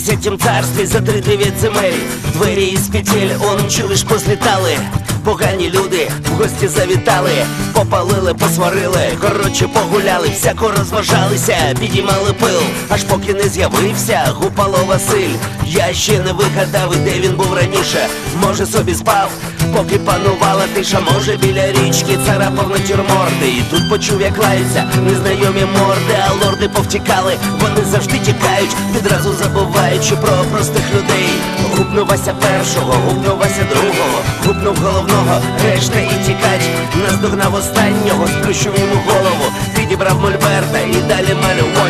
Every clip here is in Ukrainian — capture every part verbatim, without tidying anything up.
тридцятім царстві за три дев'ять земель. Двері із петель, он чуєш, позлітали. Погані люди в гості завітали, попалили, посварили, коротше погуляли, всяко розважалися, підіймали пил, аж поки не з'явився Гупало Василь. Я ще не вигадав, і де він був раніше. Може собі спав, поки панувала тиша. Може біля річки царапав натюрморти. І тут почув, як лаються незнайомі морди. А лорди повтікали, вони завжди тікають, відразу забуваючи про простих людей. Гупнув Вася першого, гупнув Вася другого, гупнув головного, решта і тікать. Наздогнав останнього, сплющив йому голову, підібрав мольберта і далі малювать.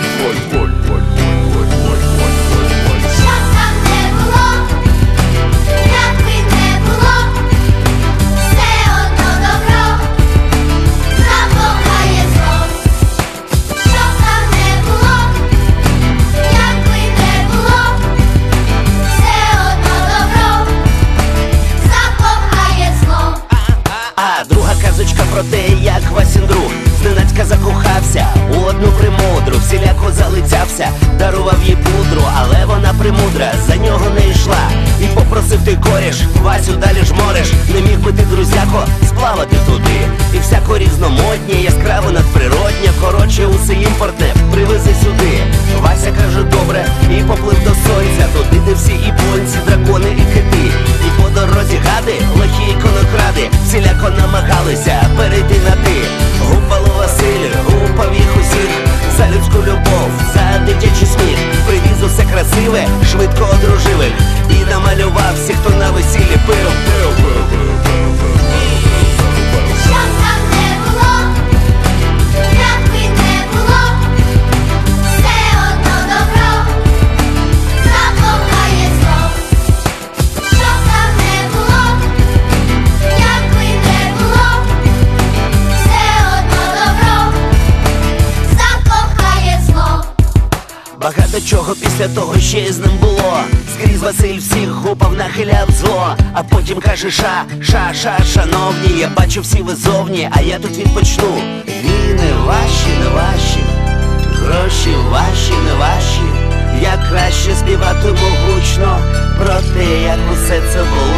Про те, як Васін друг зненацька закохався у одну примудру, всіляко залицявся, дарував їй пудру, але вона примудра за нього не йшла. І попросив ти коріш, Васю далі жмориш, не міг би ти, друзяко, сплавати туди. І всяко різномоднє, яскраво надприроднє, коротше усе імпортне привези сюди. Вася каже добре і поплив до сонця, туди де всі і понці, дракони і кити. І по дорозі гади, лихі іконокради, всіляко намагалися перейти на ти. Гупало Василь, гупав їх усіх за людську любов, за дитячий сміх. Привіз усе красиве, швидко одружив їх і намалював всіх, хто на весіллі пив. Багато чого після того ще з ним було. Скрізь Василь всіх гупав, нахиляв зло. А потім каже: ша, ша, ша, шановні, я бачу всі ви зовні, а я тут відпочну. Війни ваші, не ваші, гроші ваші, не ваші. Я краще співатиму гучно про те, як усе це було.